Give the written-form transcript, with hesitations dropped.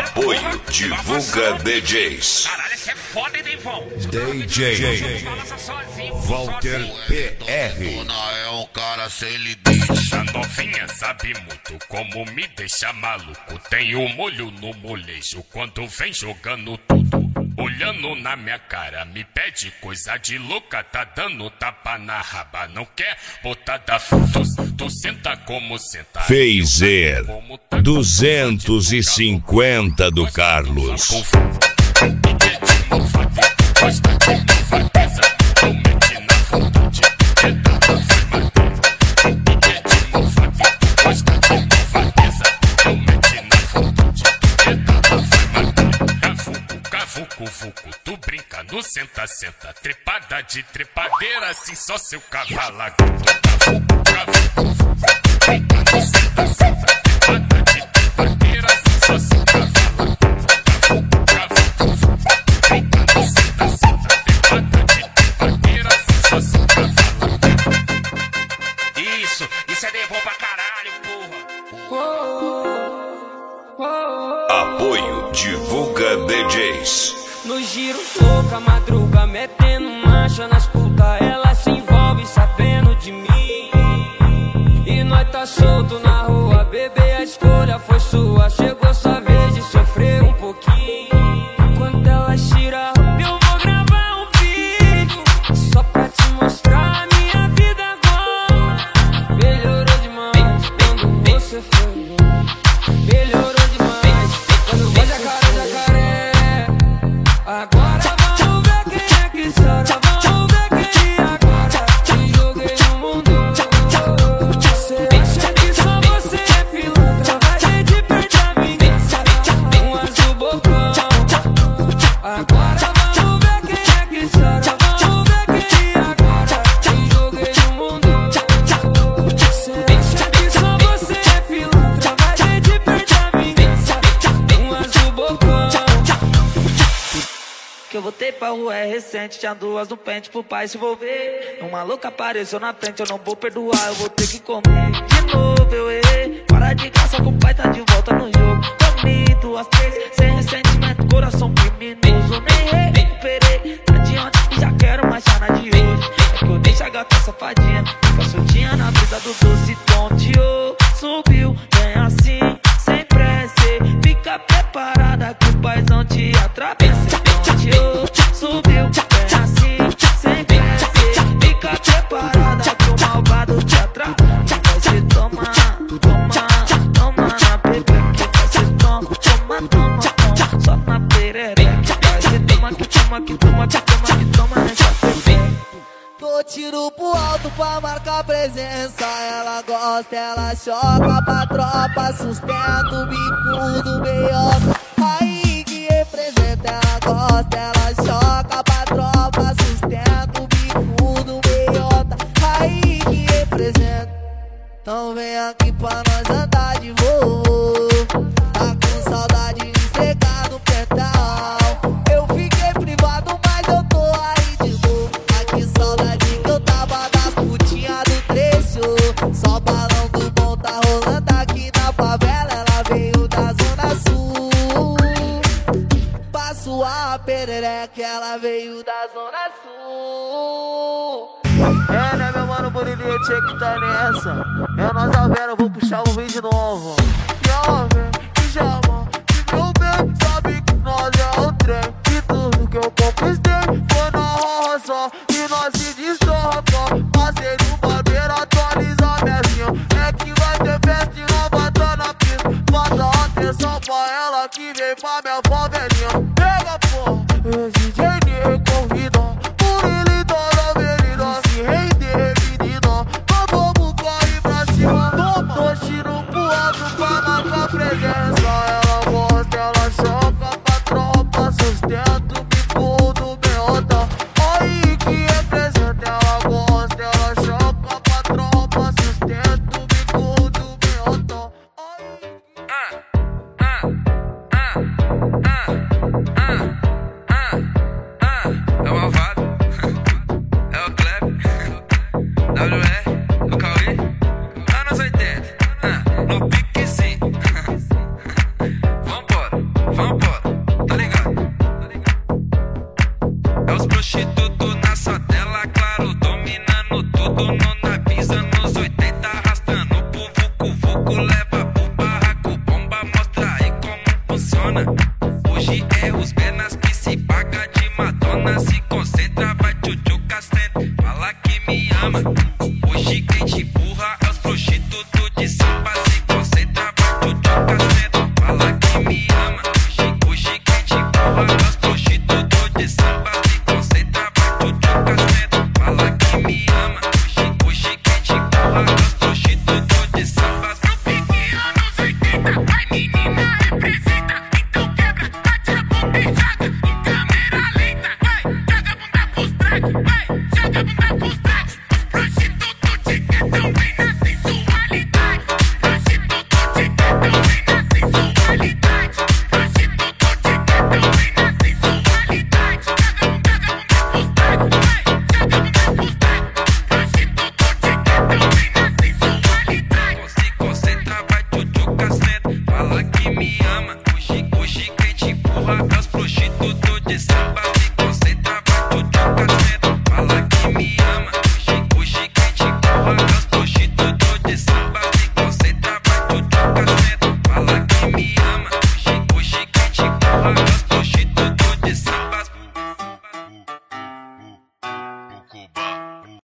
Apoio Divulga DJs. Caralho, esse é foda, hein, Devon? DJ Walter PR. É um cara sem limite. A novinha sabe muito como me deixa maluco. Tem o molho no molejo quando vem jogando tudo. Olhando na minha cara, me pede coisa de louca. Tá dando tapa na raba, não quer botar da fruta. Tu senta como senta. Phaser 250 do Carlos. Vucu, tu brinca no senta, trepada de trepadeira, assim só seu cavalo aguenta. Vucu, brinca no senta, trepada de trepadeira, assim só seu cavalo aguenta. Brinca no senta, trepada de trepadeira, assim só seu cavalo aguenta. Isso é Devon pra caralho, porra. Apoio Divulga DJs. No giro louca, madruga, metendo marcha nas puta. Ela se envolve sabendo de mim. E nós tá solto na rua, bebê, a escolha foi sua. Chegou sua vez de sofrer um pouquinho. Enquanto ela tira, eu vou gravar um vídeo só pra te mostrar a minha vida agora. Melhorou demais quando você foi. Melhorou demais quando você jacaré. Agora vamos ver quem é que chora. Vamos ver quem agora te joguei no mundo. Você acha que só você é pilantra? Vai ter de perder a vingança. Um azul bocão. Agora vamos ver quem é que chora. Vamos ver quem agora te joguei no mundo. Você acha que só você é pilantra? Vai ter de perder a vingança. Um azul bocão. Que eu voltei pra rua é recente. Tinha duas no pente pro pai se envolver. Uma louca apareceu na frente, eu não vou perdoar, eu vou ter que comer. De novo eu errei, para de graça que o pai tá de volta no jogo. Comi duas, três, sem ressentimento, coração criminoso. Nem recuperei, tá de ontem e já quero mais na de hoje. É que eu deixo a gata safadinha, fica soltinha na brisa do doce tonteou. Subiu, vem assim, sem pressa. Fica preparada que o paizão te atravessa. Subiu, vem assim, sem pressa. Fica preparada que o malvado te atravessa. Vai se tomar na perereca. Vai se toma, só na perereca. Vai se toma nessa perereca. Dou tiro pro alto pra marcar presença. Ela gosta, ela choca pra tropa. Sustenta o bicudo meiota. Aí que representa, ela gosta, ela choca pra tropa. Sustenta o bicudo meiota. Aí que representa. Então vem aqui pra nós andar de voo. Tá com saudade de esfregar no pedal. Eu fiquei privado, mas eu tô aí de novo. Ai que saudade que eu tava das putinhas do trecho. Só balão do bom tá rolando aqui na favela. Ela veio da zona sul. Pra sua perereca, ela veio da zona sul. É, né, meu mano, Bonilinha, tinha que tá nessa. É nós a Vera, eu vou puxar o vídeo de novo. E ela vem, me chama, de meu bem, sabe que nós é o trem. E tudo que eu conquistei foi na roça. E nós se destrocamos. Passei no barbeiro, atualiza minha zinha. É que vai ter festa e nova tá na pista. Bota atenção pra ela que vem pra minha favelinha. Pega, porra, esse DJ convida. Por ele tá na avenida. Se render, menina, nós vamos correr pra cima. Toma, tô tiro pro alto pra marcar presença. Ela gosta, ela choca pra tropa. Sustenta o bicudo meiota. Aí que representa, ela gosta, ela choca pra tropa. Sustenta o bicudo meiota. de samba.